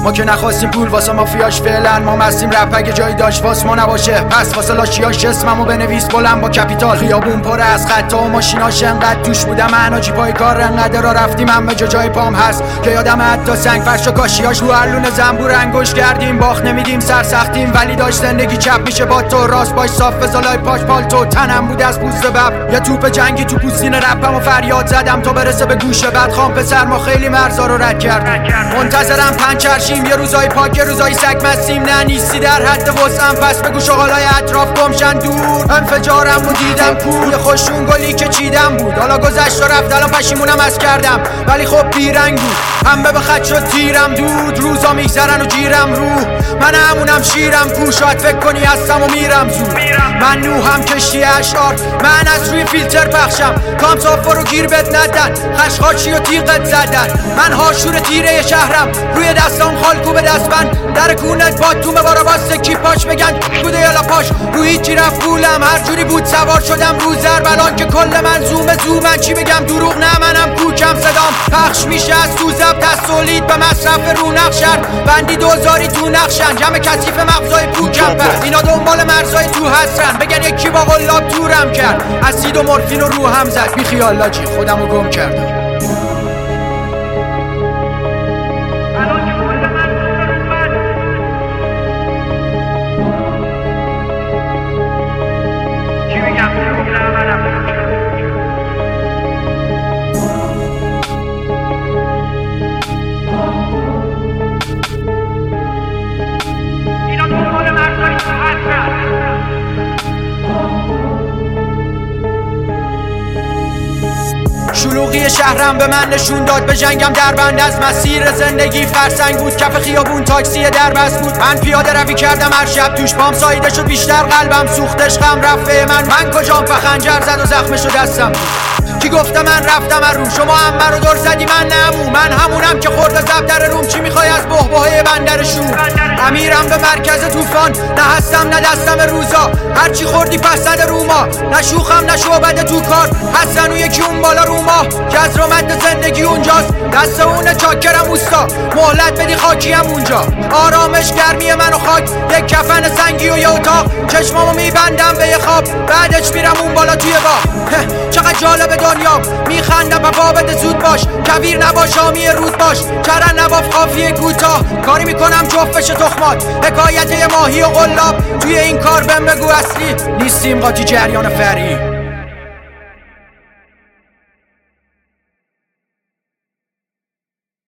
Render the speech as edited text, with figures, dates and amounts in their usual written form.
ما که نخواستیم پول واسه مافیاش، فعلا ما مستیم. رپ اگه جایی داشت واس ما نباشه، پس واسه لاشیاش اسممو بنویس بلند با کپیتال. خیابون پر از خطا و ماشیناش انقدر توش بودم من آجی پای کار انقدر را رفتیم همه جای پام هست که یادم حتی سنگ فرش و کاشیاش رو هرلون زنبور انگوش کردیم. باخت نمیدیم سرسختیم ولی داشت زندگی چپ میشه با تو. راست باش صاف فضلای پاش پالتو تنم بود از پوست بب. یه توپ جنگی تو پوستین رپم و فریاد زدم تا برسه به گوش بدخوام پسر. ما خیلی مرزا رو رد کردیم. منتظرم پنچرشیم یه روزای پاک یه روزای سگ مستیم. نه نیستی در حد وسعم پس بگو شغالای اطراف گمشن دور. انفجارم رو دیدم کور خوشون گلی که چیدم بود. حالا گذشت و رفت الان پشیمونم از کردم ولی خب بیرنگ بود. همه به خط شد تیرم دود. روزا میگذرن و جیرم رو من همونم شیرم کو. شاید فکر کنی هستم و میرم زود. من نوحم کشتی اشعار من از روی فیلتر پخشم. کام صافا رو گیر بد ندن خشخاشی و تیغت زدن. من هاشور تیره شهرم روی دستام خالکو به دستبند. در کونت باتومه بارا واسه کی پاش بگن بوده یالا پاش. رو هیچی رفت پولم هر جوری بود سوار شدم رو زربلان که کل من زومن چی بگم دروغ نه منم کوکم. صدام پخش میشه از تو ضبط از تولید به مصرف رونق شهر. بندی دوزاری تو نقشن جمع کثیف مغزای پوکم پس. اینا دنبال مرزای تو هستن بگن یکی با قلاب تورم کرد. اسید و مورفین رو هم زد بی خیال لاجی خودمو گم کردم. شلوغی شهرم به من نشون داد به جنگم در بند از مسیر زندگی. فرسنگ بود کف خیابون تاکسی دربست بود. من پیاده روی کردم هر شب توش پام سایده شد بیشتر قلبم سوختش غم رفته من کجام خنجر زد و زخمشو دستم. کی گفته من رفتم از روم شما همه رو دور زدی من نمو. من همونم که خورده زب در روم. چی میخوای از بهبهه بندر شوم؟ امیرم به مرکز طوفان نه هستم نه دستم روزا. هرچی خوردی پس زده روما نه شوخم نه شعبده تو کار. حسن و یکی اون بالا روما جزر و مد زندگی اونجاست. دست اون چاکرم اوستا مهلت بدی خاکیم اونجا. آرامش گرمی من و خاک یک کفن سنگی و یه اتاق. چشمامو میبندم به یه خواب بعدش میرم اون بالا توی باغ. چقدر جالب دنیام میخندم پپا بده زود باش. کویر نباش آمی رود باش چرن نباف قافیه کوتاه. کاری میکنم جفت بشه تخمات حکایت یه ماهی و قلاب. توی این کار بهم بگو اصلی نیستیم قاطی جریان فری.